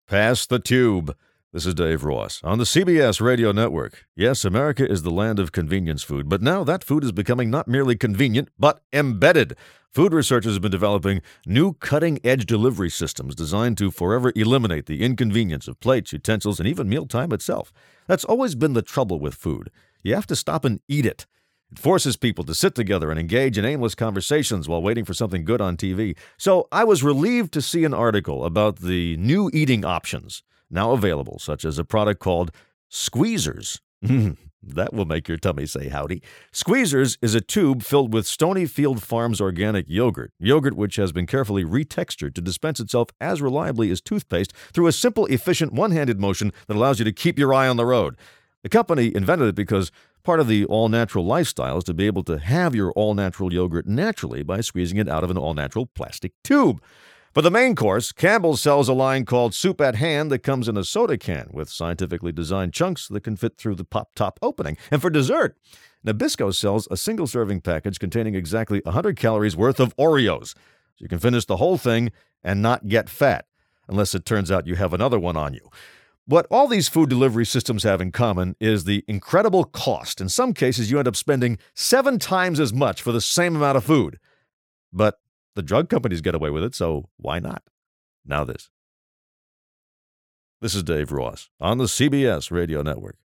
Pass the tube. This is Dave Ross on the CBS Radio Network. Yes, America is the land of convenience food, but now that food is becoming not merely convenient, but embedded. Food researchers have been developing new cutting-edge delivery systems designed to forever eliminate the inconvenience of plates, utensils, and even mealtime itself. That's always been the trouble with food. You have to stop and eat it. It forces people to sit together and engage in aimless conversations while waiting for something good on TV. So I was relieved to see an article about the new eating options now available, such as a product called Squeezers. That will make your tummy say howdy. Squeezers is a tube filled with Stonyfield Farms organic yogurt which has been carefully retextured to dispense itself as reliably as toothpaste through a simple, efficient, one-handed motion that allows you to keep your eye on the road. The company invented it because part of the all-natural lifestyle is to be able to have your all-natural yogurt naturally by squeezing it out of an all-natural plastic tube. For the main course, Campbell's sells a line called Soup at Hand that comes in a soda can with scientifically designed chunks that can fit through the pop-top opening. And for dessert, Nabisco sells a single-serving package containing exactly 100 calories worth of Oreos. So you can finish the whole thing and not get fat, unless it turns out you have another one on you. What all these food delivery systems have in common is the incredible cost. In some cases, you end up spending 7 times as much for the same amount of food. But the drug companies get away with it, so why not? Now this. This is Dave Ross on the CBS Radio Network.